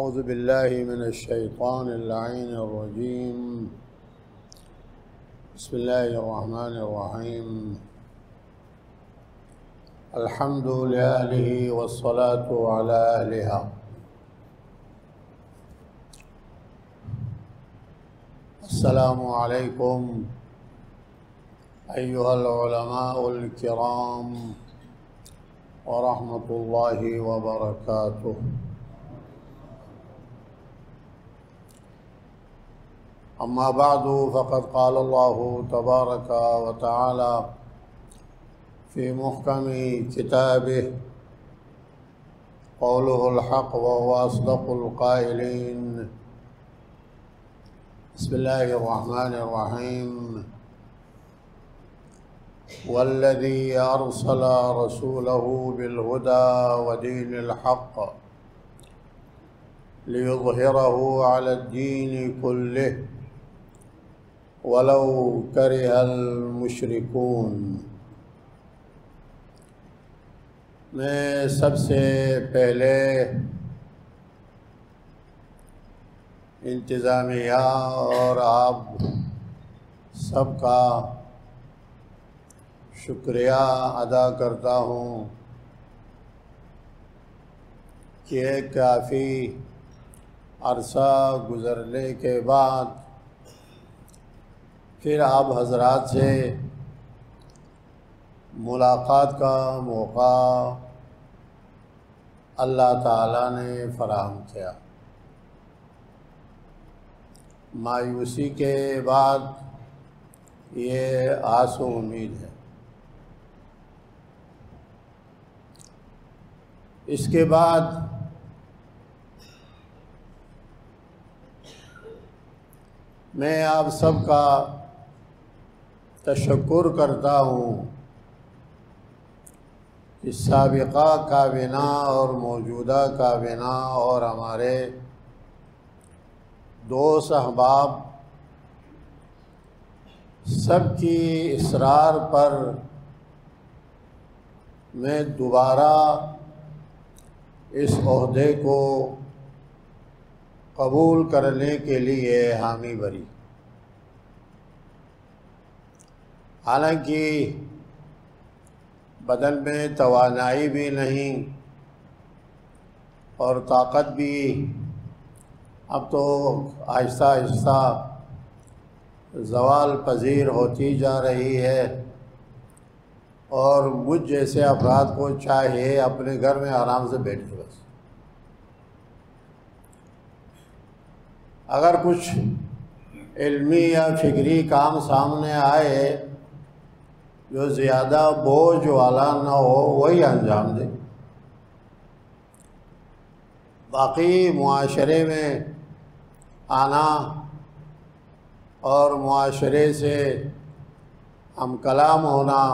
أعوذ بالله من الشيطان اللعين الرجيم. بسم الله الرحمن الرحيم. الحمد لله والصلاة على أهلها. السلام عليكم أيها العلماء الكرام ورحمة الله وبركاته. أما بعد فقد قال الله تبارك وتعالى في محكم كتابه قوله الحق وهو أصدق القائلين. بسم الله الرحمن الرحيم. والذي أرسل رسوله بالهدى ودين الحق ليظهره على الدين كله ولو كره المشركون. میں سب سے پہلے انتظامیہ اور آپ سب کا شکریہ ادا کرتا ہوں کہ کافی عرصہ گزرنے کے بعد پھر آپ حضرات سے ملاقات کا موقع اللہ تعالیٰ نے فراہم کیا. مایوسی کے بعد یہ آس و امید ہے. اس کے بعد میں آپ سب کا تشکر کرتا ہوں کہ سابقہ کابینہ اور موجودہ کابینہ اور ہمارے دوست احباب سب کی اصرار پر میں دوبارہ اس عہدے کو قبول کرنے کے لیے حامی بھری. حالانکہ بدن میں توانائی بھی نہیں اور طاقت بھی اب تو آہستہ آہستہ زوال پذیر ہوتی جا رہی ہے اور مجھ جیسے افراد کو چاہیے اپنے گھر میں آرام سے بیٹھے. بس اگر کچھ علمی یا فکری کام سامنے آئے جو زیادہ بوجھ والا نہ ہو وہی انجام دے. باقی معاشرے میں آنا اور معاشرے سے ہم کلام ہونا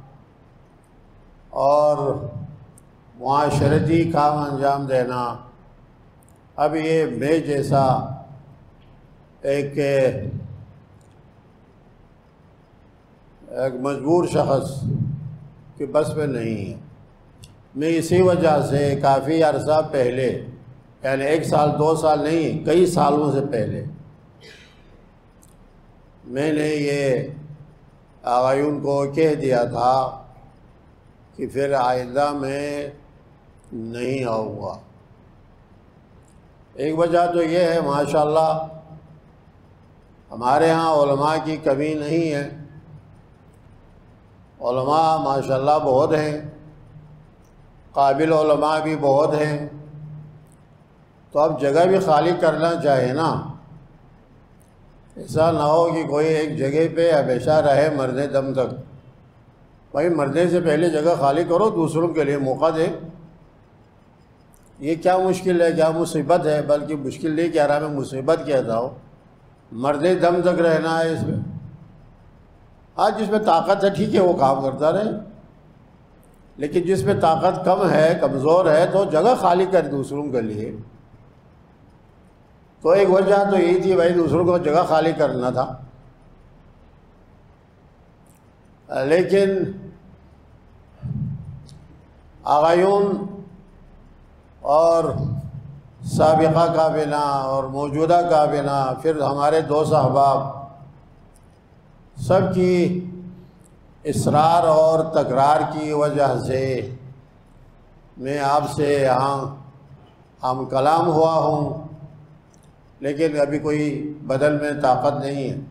اور معاشرتی کام انجام دینا اب یہ میں جیسا ایک مجبور شخص کے بس میں نہیں ہے. میں اسی وجہ سے کافی عرصہ پہلے یعنی 1 سال 2 سال نہیں کئی سالوں سے پہلے میں نے یہ آغایون کو کہہ دیا تھا کہ پھر آئندہ میں نہیں آؤں گا. ایک وجہ تو یہ ہے ماشاءاللہ ہمارے ہاں علماء کی کمی نہیں ہے. علماء ماشاءاللہ بہت ہیں, قابل علماء بھی بہت ہیں, تو اب جگہ بھی خالی کرنا چاہیے نا. ایسا نہ ہو کہ کوئی ایک جگہ پہ ہمیشہ رہے مرنے دم تک. بھائی مرنے سے پہلے جگہ خالی کرو, دوسروں کے لیے موقع دے. یہ کیا مشکل ہے, کیا مصیبت ہے, بلکہ مشکل نہیں کہہ رہا میں, مصیبت کہتا ہوں. مرنے دم تک رہنا ہے اس میں. آج جس میں طاقت ہے ٹھیک ہے وہ کام کرتا رہے, لیکن جس میں طاقت کم ہے کمزور ہے تو جگہ خالی کر دوسروں کے لیے. تو ایک وجہ تو یہی تھی بھائی دوسروں کو جگہ خالی کرنا تھا. لیکن آغایون اور سابقہ کابینہ اور موجودہ کابینہ، پھر ہمارے دوست احباب، سب کی اصرار اور تکرار کی وجہ سے میں آپ سے یہاں ہم کلام ہوا ہوں، لیکن ابھی کوئی بدل میں طاقت نہیں ہے،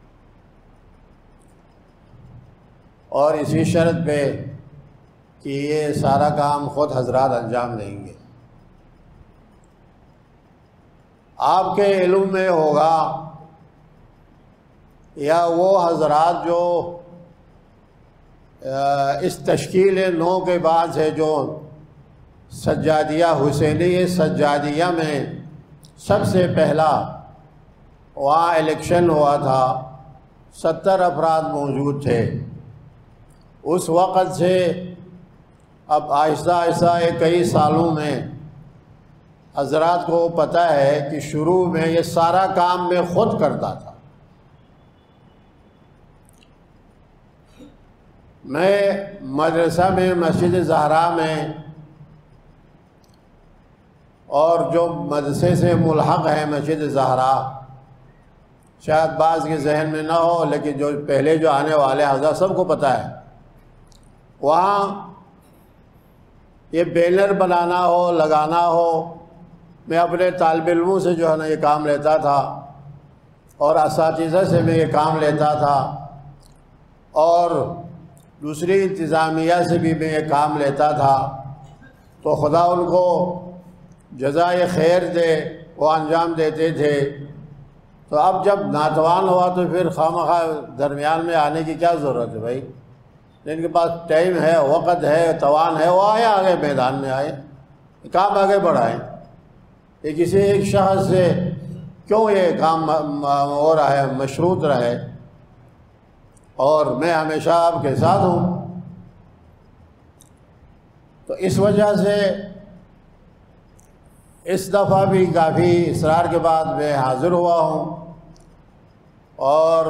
اور اسی شرط پہ کہ یہ سارا کام خود حضرات انجام دیں گے۔ آپ کے علم میں ہوگا یا وہ حضرات جو اس تشکیل نو کے بعد سے جو سجادیہ حسینی سجادیہ میں سب سے پہلا وہاں الیکشن ہوا تھا، 70 افراد موجود تھے۔ اس وقت سے اب آہستہ آہستہ کئی سالوں میں حضرات کو پتہ ہے کہ شروع میں یہ سارا کام میں خود کرتا تھا۔ میں مدرسہ میں، مسجد زہرا میں، اور جو مدرسے سے ملحق ہے مسجد زہرا، شاید بعض کے ذہن میں نہ ہو لیکن جو پہلے جو آنے والے حضرات سب کو پتہ ہے، وہاں یہ بینر بنانا ہو، لگانا ہو، میں اپنے طالب علموں سے جو ہے نا یہ کام لیتا تھا، اور اساتذہ سے میں یہ کام لیتا تھا، اور دوسری انتظامیہ سے بھی میں یہ کام لیتا تھا، تو خدا ان کو جزائے خیر دے، وہ انجام دیتے تھے۔ تو اب جب ناتوان ہوا تو پھر خواہ درمیان میں آنے کی کیا ضرورت ہے بھائی؟ جن کے پاس ٹائم ہے، وقت ہے، توان ہے، وہ آئے، آگے میدان میں آئے، کام آگے بڑھائیں۔ یہ کسی ایک شخص سے کیوں یہ کام ہو رہا ہے، مشروط رہے، اور میں ہمیشہ آپ کے ساتھ ہوں۔ تو اس وجہ سے اس دفعہ بھی کافی اصرار کے بعد میں حاضر ہوا ہوں، اور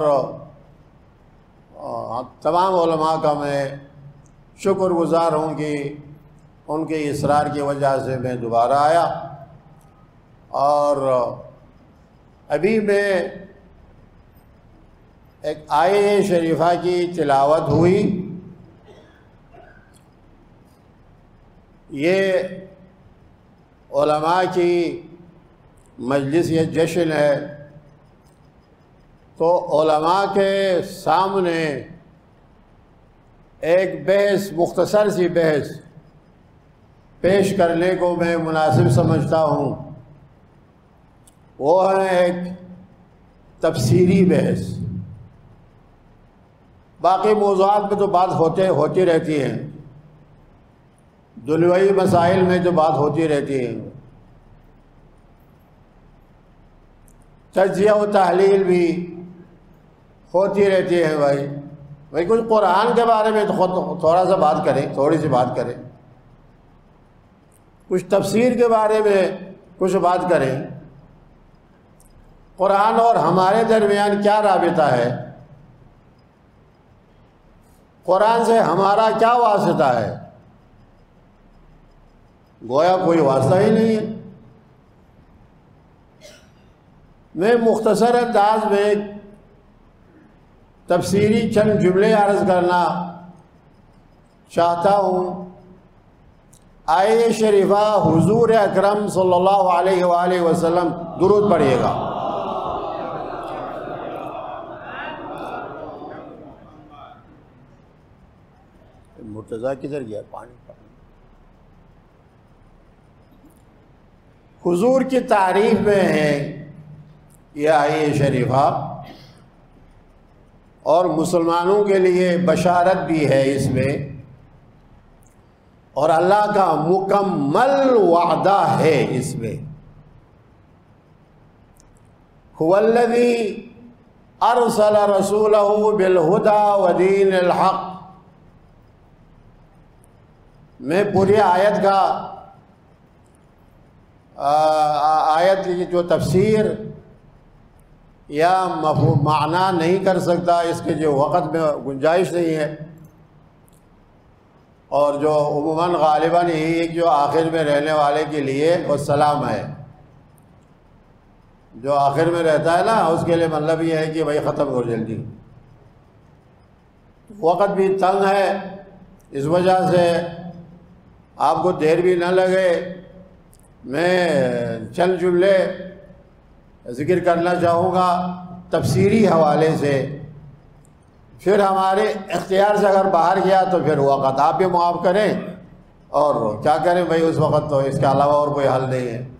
تمام علماء کا میں شکر گزار ہوں کہ ان کے اصرار کی وجہ سے میں دوبارہ آیا۔ اور ابھی میں ایک آیہ شریفہ کی تلاوت ہوئی، یہ علماء کی مجلس، یہ جشن ہے، تو علماء کے سامنے ایک بحث، مختصر سی بحث پیش کرنے کو میں مناسب سمجھتا ہوں۔ وہ ہے ایک تفسیری بحث۔ باقی موضوعات میں تو بات ہوتی رہتی ہے، دنیاوی مسائل میں تو بات ہوتی رہتی ہے، تجزیہ و تحلیل بھی ہوتی رہتی ہے۔ بھائی کچھ قرآن کے بارے میں تو تھوڑا سا بات کریں، تھوڑی سی بات کریں، کچھ تفسیر کے بارے میں کچھ بات کریں۔ قرآن اور ہمارے درمیان کیا رابطہ ہے؟ قرآن سے ہمارا کیا واسطہ ہے؟ گویا کوئی واسطہ ہی نہیں ہے۔ میں مختصر انداز میں تفسیری چند جملے عرض کرنا چاہتا ہوں۔ آیہ شریفہ حضور اکرم صلی اللہ علیہ وآلہ وسلم درود پڑھیے گا۔ مرتضیٰ کدھر گیا؟ پانی۔ حضور کی تعریف میں ہے یہ آیہ شریفہ، اور مسلمانوں کے لیے بشارت بھی ہے اس میں، اور اللہ کا مکمل وعدہ ہے اس میں۔ هو الذی ارسل رسولہ بالہدی ودین الحق۔ میں پوری آیت کا آیت کی جو تفسیر یا مفہوم معنی نہیں کر سکتا، اس کے جو وقت میں گنجائش نہیں ہے، اور جو عموماً غالباً ہی جو آخر میں رہنے والے کے لیے والسلام ہے، جو آخر میں رہتا ہے نا اس کے لیے مطلب یہ ہے کہ بھائی ختم کرو جلدی. وقت بھی تنگ ہے، اس وجہ سے آپ کو دیر بھی نہ لگے، میں چند جملے ذکر کرنا چاہوں گا تفسیری حوالے سے. پھر ہمارے اختیار سے اگر باہر گیا تو پھر وقت آپ بھی معاف کریں، اور کیا کریں بھائی اس وقت تو اس کے علاوہ اور کوئی حل نہیں ہے.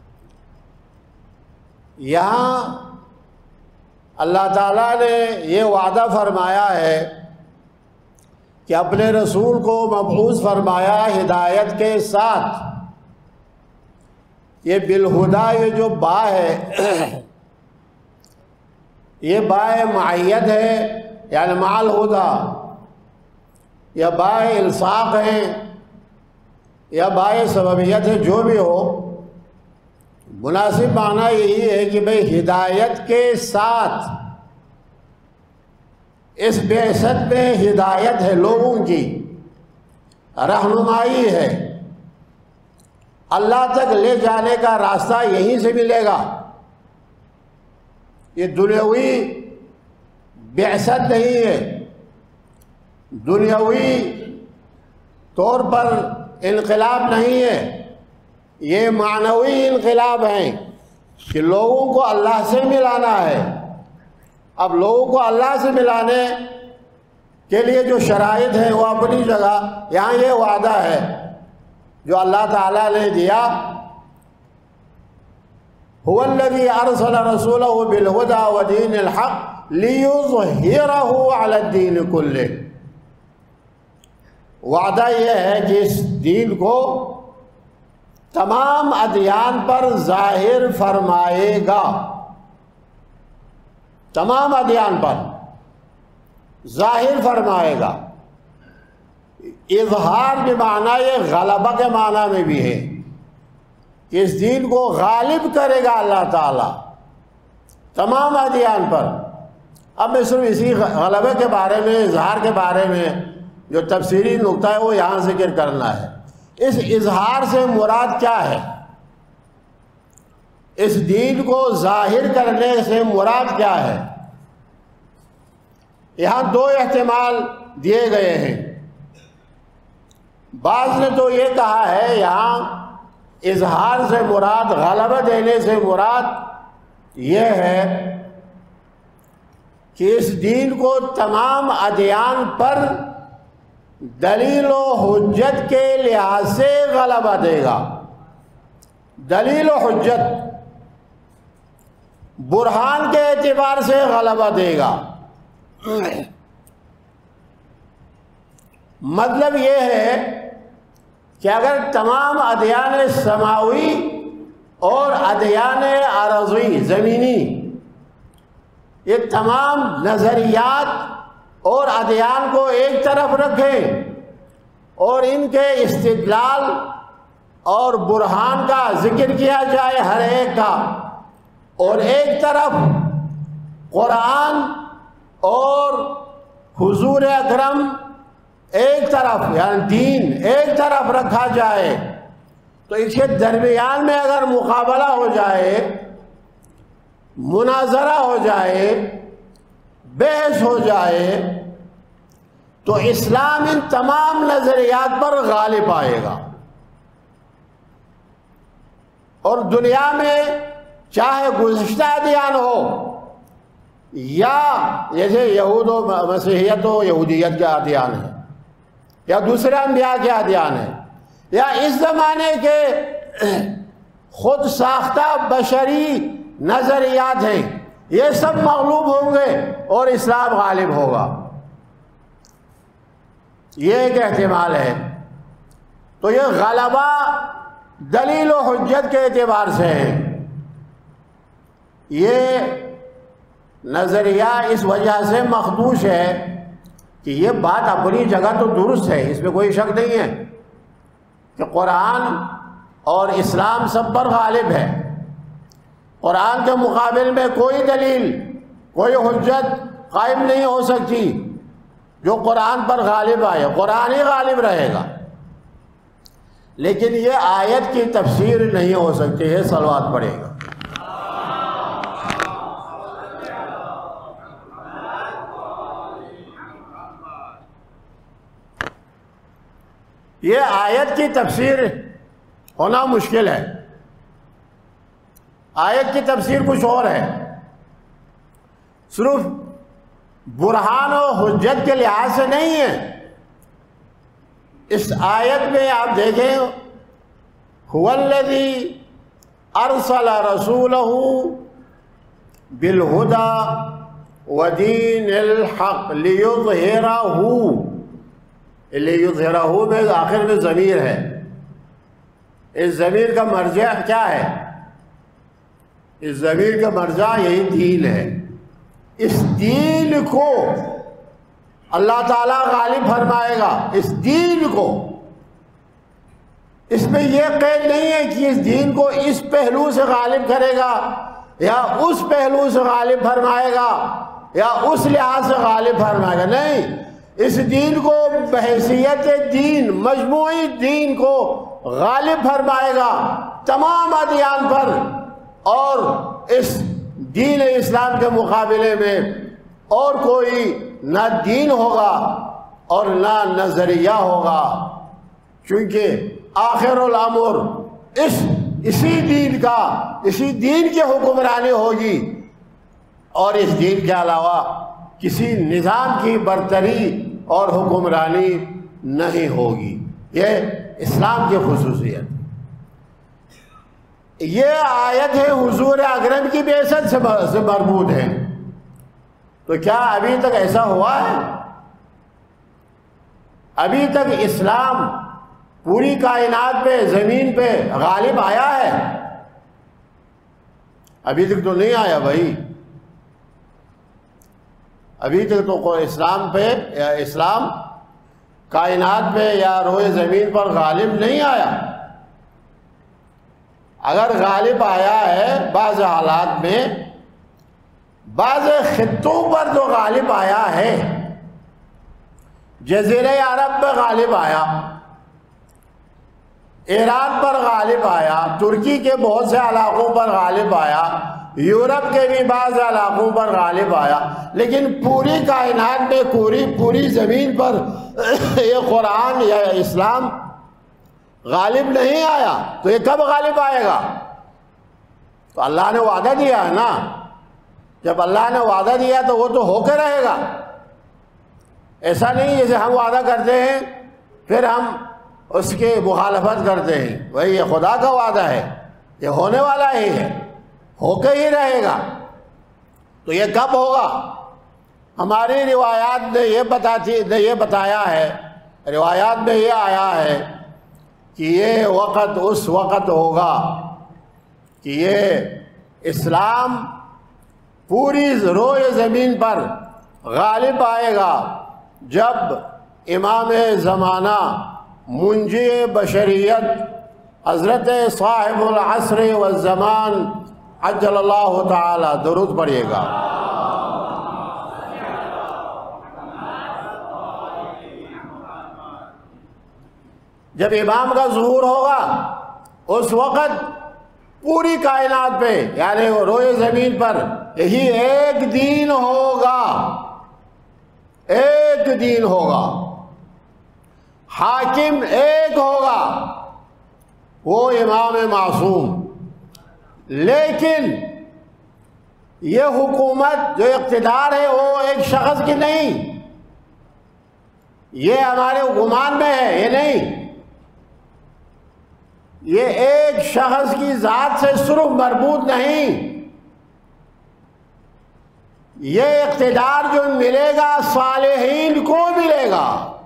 یہاں اللہ تعالیٰ نے یہ وعدہ فرمایا ہے کہ اپنے رسول کو مبعوث فرمایا ہدایت کے ساتھ. یہ بالہدا، یہ جو با ہے یہ باء معیت ہے، یعنی مع الہدا، یا باء الصاق ہے یا باء سببیت ہے، جو بھی ہو مناسب معنی یہی ہے کہ بھئی ہدایت کے ساتھ. اس بعثت میں ہدایت ہے، لوگوں کی رہنمائی ہے، اللہ تک لے جانے کا راستہ یہیں سے ملے گا. یہ دنیاوی بعثت نہیں ہے، دنیاوی طور پر انقلاب نہیں ہے، یہ معنوی انقلاب ہیں کہ لوگوں کو اللہ سے ملانا ہے. اب لوگوں کو اللہ سے ملانے کے لیے جو شرائط ہیں وہ اپنی جگہ، یہاں یہ وعدہ ہے جو اللہ تعالیٰ نے دیا، هو الذي ارسل رسوله بالهدى ودين الحق ليظهره على الدين كله. وعدہ یہ ہے کہ اس دین کو تمام ادیان پر ظاہر فرمائے گا، تمام ادیان پر ظاہر فرمائے گا. اظہار بمعنی یہ غلبہ کے معنی میں بھی ہے کہ اس دین کو غالب کرے گا اللہ تعالیٰ تمام ادیان پر. اب میں صرف اسی غلبے کے بارے میں، اظہار کے بارے میں جو تفسیری نقطہ ہے وہ یہاں ذکر کرنا ہے. اس اظہار سے مراد کیا ہے؟ اس دین کو ظاہر کرنے سے مراد کیا ہے؟ یہاں دو احتمال دیے گئے ہیں. بعض نے تو یہ کہا ہے یہاں اظہار سے مراد، غلبہ دینے سے مراد یہ ہے کہ اس دین کو تمام ادیان پر دلیل و حجت کے لحاظ سے غلبہ دے گا. دلیل و حجت، برہان کے اعتبار سے غلبہ دے گا. مطلب یہ ہے کہ اگر تمام ادیان سماوی اور ادیان ارضی زمینی، یہ تمام نظریات اور ادیان کو ایک طرف رکھیں اور ان کے استدلال اور برہان کا ذکر کیا جائے ہر ایک کا، اور ایک طرف قرآن اور حضور اکرم ایک طرف، یعنی دین ایک طرف رکھا جائے، تو اس کے درمیان میں اگر مقابلہ ہو جائے، مناظرہ ہو جائے، بحث ہو جائے، تو اسلام ان تمام نظریات پر غالب آئے گا. اور دنیا میں چاہے گزشتہ ادیان ہو یا جیسے یہود و مسیحیت و یہودیت کے ادیان ہیں، یا دوسرے انبیاء کے ادیان ہیں، یا اس زمانے کے خود ساختہ بشری نظریات ہیں، یہ سب مغلوب ہوں گے اور اسلام غالب ہوگا. یہ ایک احتمال ہے. تو یہ غلبہ دلیل و حجت کے اعتبار سے ہے. یہ نظریہ اس وجہ سے مخدوش ہے کہ یہ بات اپنی جگہ تو درست ہے، اس میں کوئی شک نہیں ہے کہ قرآن اور اسلام سب پر غالب ہے. قرآن کے مقابل میں کوئی دلیل، کوئی حجت قائم نہیں ہو سکتی جو قرآن پر غالب آئے. قرآن ہی غالب رہے گا. لیکن یہ آیت کی تفسیر نہیں ہو سکتی ہے، صلوات پڑھے گا. یہ آیت کی تفسیر ہونا مشکل ہے. آیت کی تفسیر کچھ اور ہے. صرف برہان و حجت کے لحاظ سے نہیں ہے. اس آیت میں آپ دیکھیں هو الذی ارسل رسولہ بالہدی ودین الحق لیظہرہ میں آخر میں ضمیر ہے. اس ضمیر کا مرجع کیا ہے؟ اس ضمیر کا مرجع یہی دین ہے. اس دین کو اللہ تعالیٰ غالب فرمائے گا. اس دین کو، اس میں یہ قید نہیں ہے کہ اس دین کو اس پہلو سے غالب کرے گا یا اس پہلو سے غالب فرمائے گا یا اس لحاظ سے غالب فرمائے گا. نہیں، اس دین کو بحیثیت دین، مجموعی دین کو غالب فرمائے گا تمام ادیان پر. اور اس دین اسلام کے مقابلے میں اور کوئی نہ دین ہوگا اور نہ نظریہ ہوگا، کیونکہ آخر الامر اسی دین کی حکمرانی ہوگی، اور اس دین کے علاوہ کسی نظام کی برتری اور حکمرانی نہیں ہوگی. یہ اسلام کی خصوصیت. یہ آیت ہے حضور اکرم کی بعثت سے مربوط ہے. تو کیا ابھی تک ایسا ہوا ہے؟ ابھی تک اسلام پوری کائنات پہ، زمین پہ غالب آیا ہے؟ ابھی تک تو نہیں آیا بھائی. ابھی تک تو اسلام پہ یا اسلام کائنات پہ یا روئے زمین پر غالب نہیں آیا. اگر غالب آیا ہے بعض حالات میں، بعض خطوں پر جو غالب آیا ہے، جزیرہ عرب پہ غالب آیا، ایران پر غالب آیا، ترکی کے بہت سے علاقوں پر غالب آیا، یورپ کے بھی بعض علاقوں پر غالب آیا، لیکن پوری کائنات میں پوری زمین پر یہ قرآن یا اسلام غالب نہیں آیا. تو یہ کب غالب آئے گا؟ تو اللہ نے وعدہ دیا ہے نا. جب اللہ نے وعدہ دیا تو وہ تو ہو کے رہے گا. ایسا نہیں جیسے ہم وعدہ کرتے ہیں پھر ہم اس کی مخالفت کرتے ہیں. وہی یہ خدا کا وعدہ ہے، یہ ہونے والا ہی ہے، ہو کے ہی رہے گا. تو یہ کب ہوگا؟ ہماری روایات نے یہ بتایا ہے، روایات میں یہ آیا ہے کہ یہ وقت اس وقت ہوگا کہ یہ اسلام پوری روئے زمین پر غالب آئے گا جب امام زمانہ، منجی بشریت، حضرت صاحب العصر والزمان عجل اللہ تعالی، درود پڑھیے گا. جب امام کا ظہور ہوگا اس وقت پوری کائنات پہ یعنی روئے زمین پر یہی ایک دین ہوگا، ایک دین ہوگا، حاکم ایک ہوگا، وہ امام معصوم. لیکن یہ حکومت جو اقتدار ہے وہ ایک شخص کی نہیں، یہ ہمارے گمان میں ہے، یہ نہیں، یہ ایک شخص کی ذات سے صرف مربوط نہیں. یہ اقتدار جو ملے گا صالحین کو ملے گا،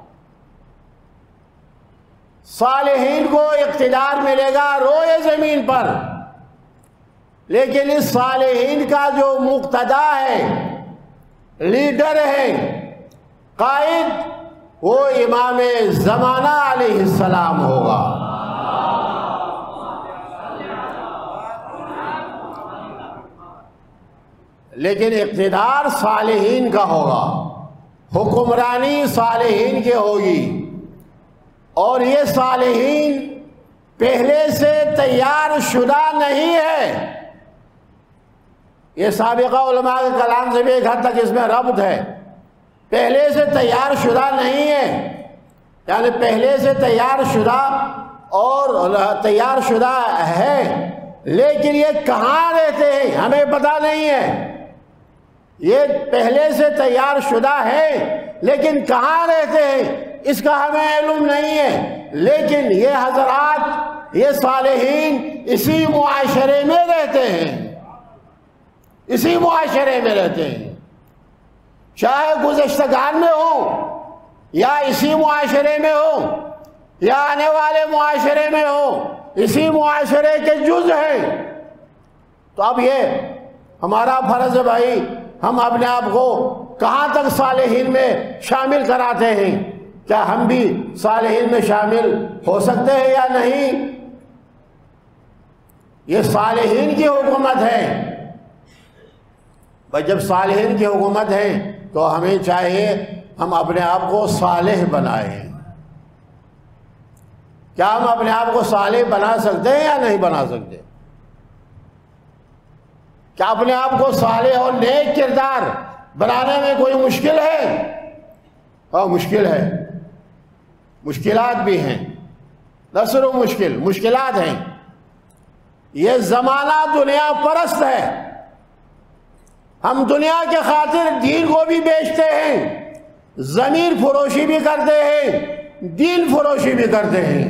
صالحین کو اقتدار ملے گا روئے زمین پر. لیکن اس صالحین کا جو مقتدا ہے، لیڈر ہے، قائد، وہ امام زمانہ علیہ السلام ہوگا. لیکن اقتدار صالحین کا ہوگا، حکمرانی صالحین کی ہوگی. اور یہ صالحین پہلے سے تیار شدہ نہیں ہے. یہ سابقہ علماء کے کلام سے بھی ایک حد تک اس میں ربط ہے. پہلے سے تیار شدہ نہیں ہے. یعنی پہلے سے تیار شدہ اور تیار شدہ ہے، لیکن یہ کہاں رہتے ہیں ہمیں پتہ نہیں ہے۔ یہ پہلے سے تیار شدہ ہے لیکن کہاں رہتے ہیں اس کا ہمیں علم نہیں ہے، لیکن یہ حضرات، یہ صالحین اسی معاشرے میں رہتے ہیں، اسی معاشرے میں رہتے ہیں، چاہے گزشتگان میں ہو یا اسی معاشرے میں ہو یا آنے والے معاشرے میں ہو، اسی معاشرے کے جز ہیں۔ تو اب یہ ہمارا فرض ہے بھائی، ہم اپنے آپ کو کہاں تک صالحین میں شامل کراتے ہیں؟ کیا ہم بھی صالحین میں شامل ہو سکتے ہیں یا نہیں؟ یہ صالحین کی حکومت ہے بھائی، جب صالحین کی حکومت ہے تو ہمیں چاہیے ہم اپنے آپ کو صالح بنائیں۔ کیا ہم اپنے آپ کو صالح بنا سکتے ہیں یا نہیں بنا سکتے؟ کیا اپنے آپ کو صالح اور نیک کردار بنانے میں کوئی مشکل ہے؟ اور مشکل ہے، مشکلات بھی ہیں، نہ صرف مشکلات ہیں۔ یہ زمانہ دنیا پرست ہے، ہم دنیا کے خاطر دین کو بھی بیچتے ہیں، ضمیر فروشی بھی کرتے ہیں، دین فروشی بھی کرتے ہیں۔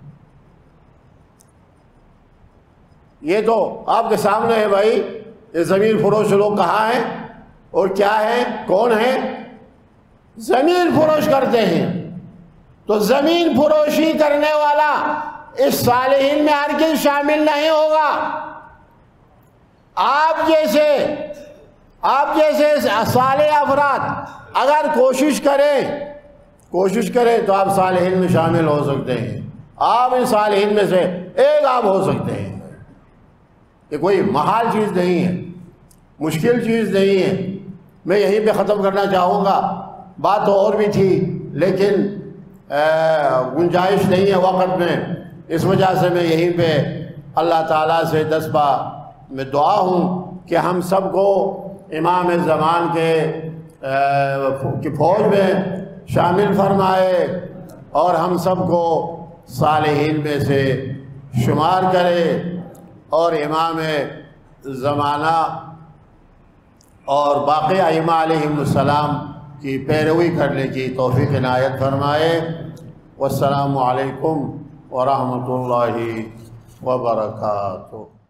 یہ تو آپ کے سامنے ہے بھائی، یہ ضمیر فروش لوگ کہاں ہیں اور کیا ہیں، کون ہیں؟ ضمیر فروش کرتے ہیں۔ تو زمین فروشی کرنے والا اس صالحین میں ہرگز شامل نہیں ہوگا۔ آپ جیسے صالح افراد اگر کوشش کریں تو آپ صالحین میں شامل ہو سکتے ہیں، آپ ان صالحین میں سے ایک آپ ہو سکتے ہیں۔ یہ کوئی محال چیز نہیں ہے، مشکل چیز نہیں ہے۔ میں یہیں پہ ختم کرنا چاہوں گا، بات تو اور بھی تھی لیکن گنجائش نہیں ہے وقت میں، اس وجہ سے میں یہیں پہ اللہ تعالیٰ سے دستبا میں دعا ہوں کہ ہم سب کو امام زمان کی فوج میں شامل فرمائے اور ہم سب کو صالحین میں سے شمار کرے، اور امام زمانہ اور باقی ائمہ علیہم السلام کی پیروی کرنے کی توفیق عنایت فرمائے۔ والسلام علیکم ورحمۃ اللہ وبرکاتہ۔